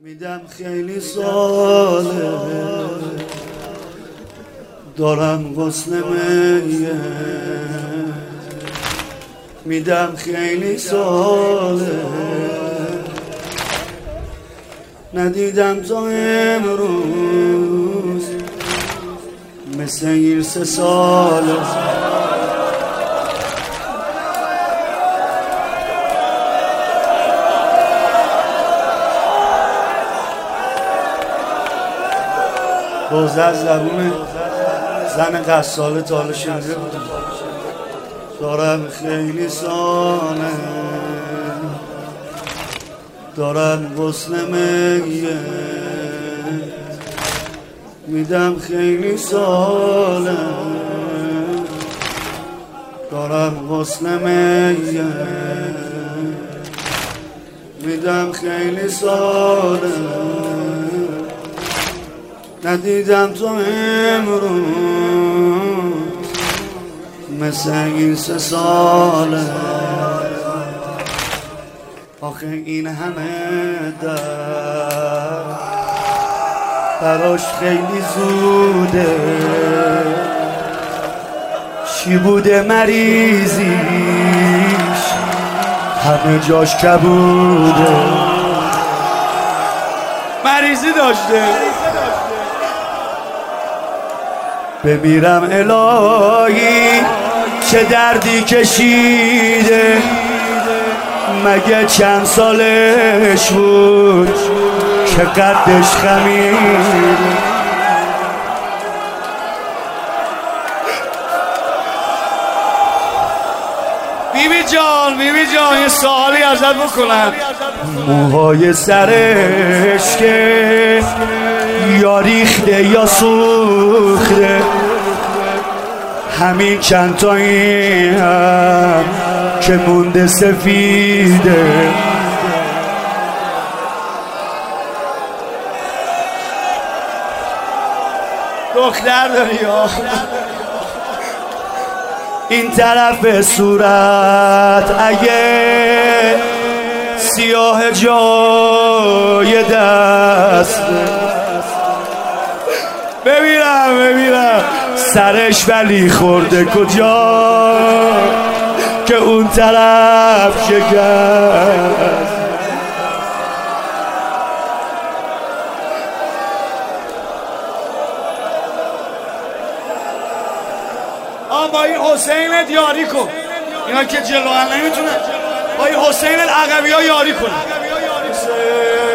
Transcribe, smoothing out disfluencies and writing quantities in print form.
میدم خیلی ساله دارم غسل میه، میدم خیلی ساله ندیدم تا امروز مثل این 3 ساله. روزه از زبون زن قصاله تا حالا شنیده بودم. دارم خیلی ساله دارم غسل میه، میدم خیلی ساله دارم غسل میه، میدم خیلی ساله ندیدم تو امروز مثل این 3 ساله. آخه این همه براش خیلی زوده، چی بوده مریضیش همه جاش کبوده، مریضی داشته بمیرم الهی چه دردی کشیده، مگه چند سالش بود که قدش خمیده. بیبی جان یه سوالی ازت بکنم. موهای سرش که یا ریخته یا سوخته، همین چند تایی هم که مونده سفیده، دختر داری ها. این طرف صورت اگه سیاه جای دست، ببینم سرش ولی خورده کجا که اون طرف شکست. با این حسین یاری کن، اینا که جلوان نمیتونه، با این حسین العقبی ها یاری کن.